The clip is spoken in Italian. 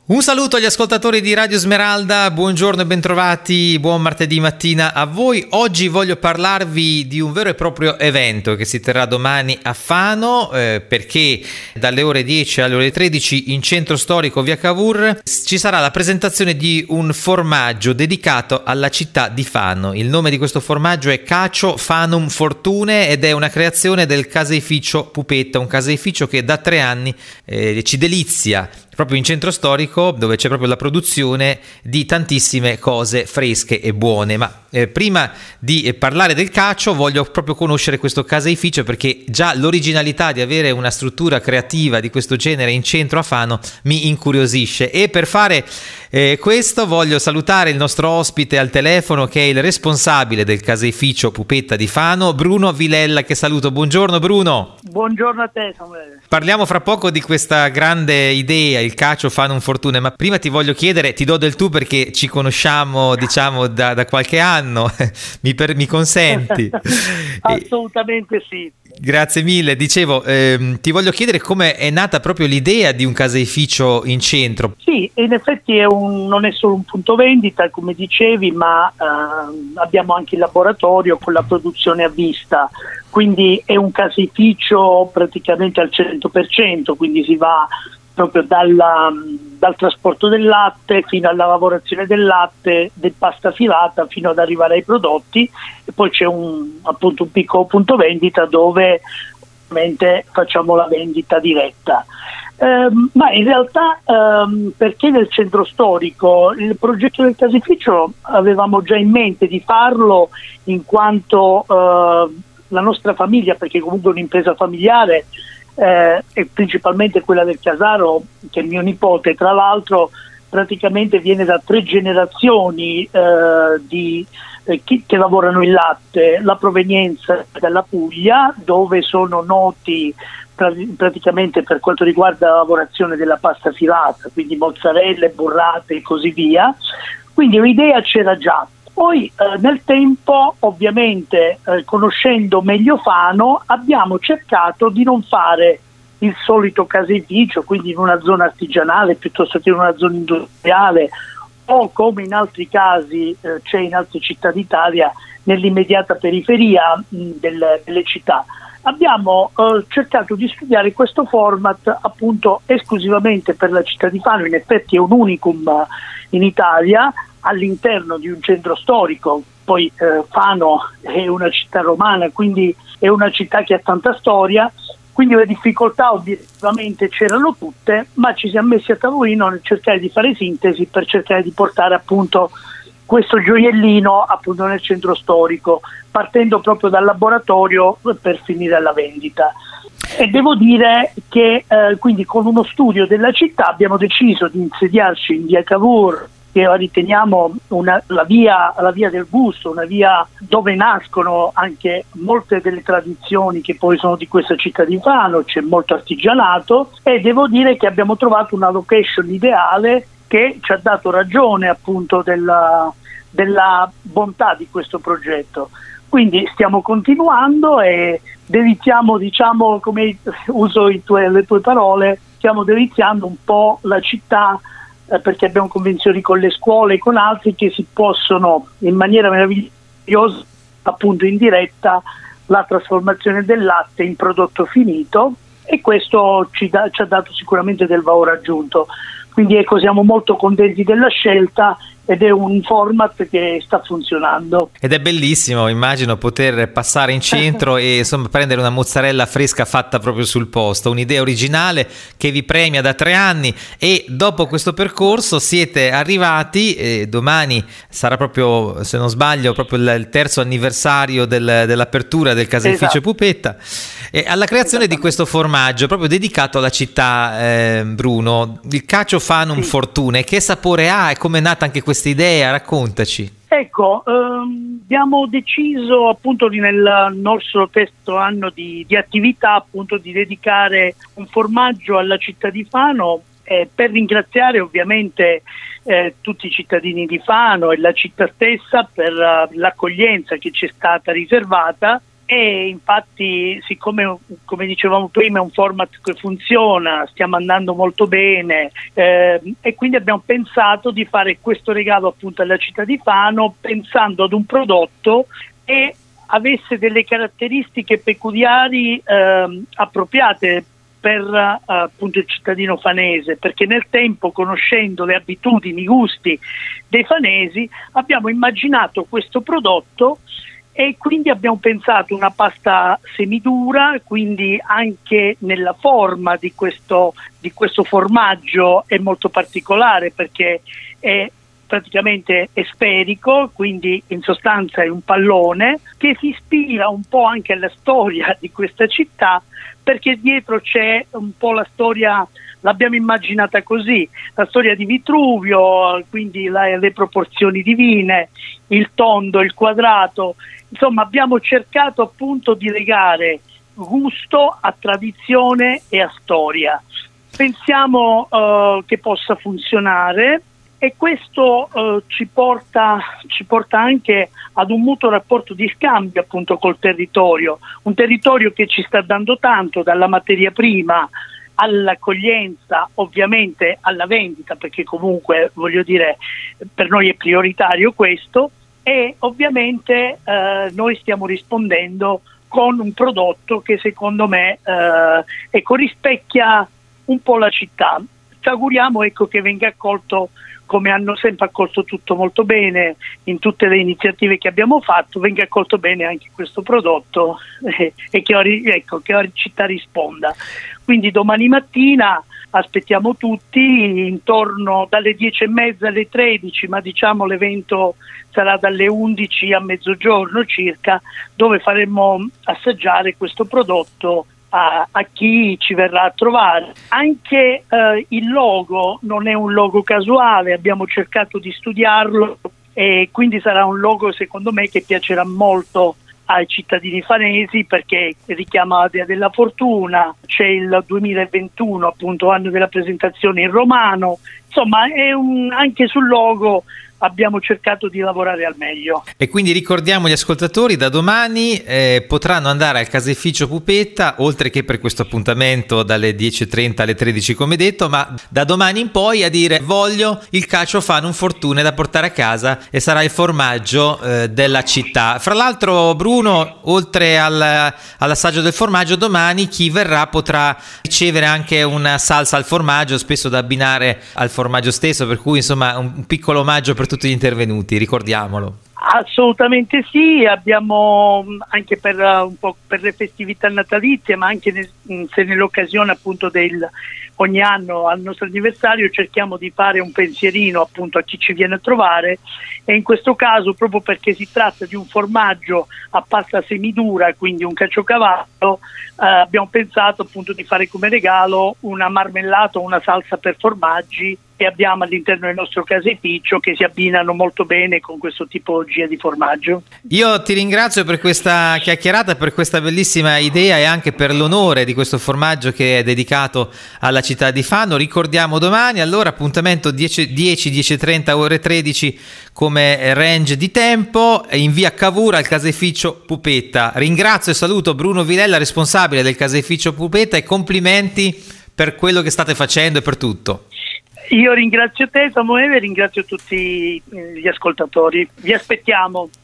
Un saluto agli ascoltatori di Radio Smeralda, buongiorno e bentrovati, buon martedì mattina a voi. Oggi voglio parlarvi di un vero e proprio evento che si terrà domani a Fano, perché dalle ore 10 alle ore 13 in centro storico via Cavour ci sarà la presentazione di un formaggio dedicato alla città di Fano. Il nome di questo formaggio è Cacio Fanum Fortune ed è una creazione del caseificio Pupetta, un caseificio che da 3 anni ci delizia proprio in centro storico, dove c'è proprio la produzione di tantissime cose fresche e buone. Ma prima di parlare del cacio voglio proprio conoscere questo caseificio, perché già l'originalità di avere una struttura creativa di questo genere in centro a Fano mi incuriosisce, e per fare questo voglio salutare il nostro ospite al telefono, che è il responsabile del caseificio Pupetta di Fano, Bruno Vilella, che saluto. Buongiorno Bruno. Buongiorno a te, Samuele. Parliamo fra poco di questa grande idea, il Cacio Fanum Fortune, ma prima ti voglio chiedere, ti do del tu perché ci conosciamo diciamo da qualche anno, mi consenti? Assolutamente sì. Grazie mille. Dicevo, ti voglio chiedere come è nata proprio l'idea di un caseificio in centro. Sì, in effetti non è solo un punto vendita, come dicevi, ma abbiamo anche il laboratorio con la produzione a vista, quindi è un caseificio praticamente al 100%, quindi si va proprio dal trasporto del latte fino alla lavorazione del latte, del pasta filata, fino ad arrivare ai prodotti, e poi c'è un piccolo punto vendita dove ovviamente facciamo la vendita diretta. Ma in realtà perché nel centro storico? Il progetto del caseificio avevamo già in mente di farlo, in quanto la nostra famiglia, perché comunque è un'impresa familiare, e principalmente quella del Chiasaro, che è mio nipote, tra l'altro praticamente viene da 3 generazioni che lavorano il latte. La provenienza dalla Puglia, dove sono noti praticamente per quanto riguarda la lavorazione della pasta filata, quindi mozzarelle, burrate e così via, quindi un'idea c'era già. Poi nel tempo, ovviamente, conoscendo meglio Fano, abbiamo cercato di non fare il solito caseificio, quindi in una zona artigianale piuttosto che in una zona industriale, o come in altri casi c'è in altre città d'Italia, nell'immediata periferia delle città. Abbiamo cercato di studiare questo format appunto esclusivamente per la città di Fano. In effetti è un unicum in Italia, all'interno di un centro storico. Poi Fano è una città romana, quindi è una città che ha tanta storia, quindi le difficoltà obiettivamente c'erano tutte, ma ci siamo messi a tavolino nel cercare di fare sintesi per cercare di portare appunto questo gioiellino appunto nel centro storico, partendo proprio dal laboratorio per finire alla vendita. E devo dire che quindi con uno studio della città abbiamo deciso di insediarci in via Cavour, che riteniamo la via del gusto, una via dove nascono anche molte delle tradizioni che poi sono di questa città di Fano, c'è molto artigianato, e devo dire che abbiamo trovato una location ideale che ci ha dato ragione appunto della bontà di questo progetto. Quindi stiamo continuando e deliziamo, diciamo, come uso le tue parole, stiamo deliziando un po' la città, perché abbiamo convenzioni con le scuole e con altri che si possono in maniera meravigliosa, appunto in diretta, la trasformazione del latte in prodotto finito, e questo ci ha dato sicuramente del valore aggiunto. Quindi ecco, siamo molto contenti della scelta ed è un format che sta funzionando. Ed è bellissimo, immagino, poter passare in centro e insomma prendere una mozzarella fresca fatta proprio sul posto, un'idea originale che vi premia da 3 anni, e dopo questo percorso siete arrivati, domani sarà proprio, se non sbaglio, proprio il 3° anniversario dell'apertura del caseificio, esatto, Pupetta, e alla creazione di questo formaggio proprio dedicato alla città, Bruno, il Cacio Fanum Fortune. Che sapore ha e come è nata anche questa idea? Raccontaci. Ecco, abbiamo deciso appunto nel nostro terzo anno di attività appunto di dedicare un formaggio alla città di Fano, per ringraziare ovviamente tutti i cittadini di Fano e la città stessa per l'accoglienza che ci è stata riservata, e infatti, siccome, come dicevamo prima, è un format che funziona, stiamo andando molto bene, e quindi abbiamo pensato di fare questo regalo appunto alla città di Fano, pensando ad un prodotto che avesse delle caratteristiche peculiari appropriate per appunto il cittadino fanese, perché nel tempo, conoscendo le abitudini, i gusti dei fanesi, abbiamo immaginato questo prodotto e quindi abbiamo pensato una pasta semidura, quindi anche nella forma di questo formaggio è molto particolare, perché è praticamente è sferico, quindi in sostanza è un pallone che si ispira un po' anche alla storia di questa città, perché dietro c'è un po' la storia, l'abbiamo immaginata così, la storia di Vitruvio, quindi le proporzioni divine, il tondo, il quadrato, insomma abbiamo cercato appunto di legare gusto a tradizione e a storia. Pensiamo che possa funzionare, e questo ci porta anche ad un mutuo rapporto di scambio appunto col territorio, un territorio che ci sta dando tanto, dalla materia prima all'accoglienza, ovviamente alla vendita, perché comunque voglio dire per noi è prioritario questo, e ovviamente noi stiamo rispondendo con un prodotto che secondo me rispecchia un po' la città. Ci auguriamo che venga accolto come hanno sempre accolto tutto molto bene in tutte le iniziative che abbiamo fatto, venga accolto bene anche questo prodotto e che la città risponda. Quindi domani mattina aspettiamo tutti intorno dalle 10:30 alle 13, ma diciamo l'evento sarà dalle 11 a mezzogiorno circa, dove faremo assaggiare questo prodotto a chi ci verrà a trovare. Anche il logo non è un logo casuale, abbiamo cercato di studiarlo e quindi sarà un logo secondo me che piacerà molto ai cittadini fanesi, perché richiama la Dea della Fortuna, c'è il 2021 appunto anno della presentazione in romano, insomma anche sul logo abbiamo cercato di lavorare al meglio. E quindi ricordiamo gli ascoltatori, da domani potranno andare al caseificio Pupetta, oltre che per questo appuntamento dalle 10:30 alle 13 come detto, ma da domani in poi a dire: voglio il cacio Fano, un fortune da portare a casa, e sarà il formaggio della città. Fra l'altro, Bruno, oltre all'assaggio del formaggio, domani chi verrà potrà ricevere anche una salsa al formaggio, spesso da abbinare al formaggio stesso, per cui insomma un piccolo omaggio per tutti gli intervenuti, ricordiamolo. Assolutamente sì, abbiamo anche per un po' per le festività natalizie, ma anche se nell'occasione appunto ogni anno al nostro anniversario cerchiamo di fare un pensierino appunto a chi ci viene a trovare, e in questo caso, proprio perché si tratta di un formaggio a pasta semidura, quindi un caciocavallo, abbiamo pensato appunto di fare come regalo una marmellata o una salsa per formaggi che abbiamo all'interno del nostro caseificio, che si abbinano molto bene con questo tipologia di formaggio. Io ti ringrazio per questa chiacchierata, per questa bellissima idea e anche per l'onore di questo formaggio che è dedicato alla città di Fano. Ricordiamo domani, allora appuntamento 10:30 ore 13 come range di tempo, in via Cavour al caseificio Pupetta. Ringrazio e saluto Bruno Vilella, responsabile del caseificio Pupetta, e complimenti per quello che state facendo e per tutto. Io ringrazio te, Samuele, e ringrazio tutti gli ascoltatori. Vi aspettiamo.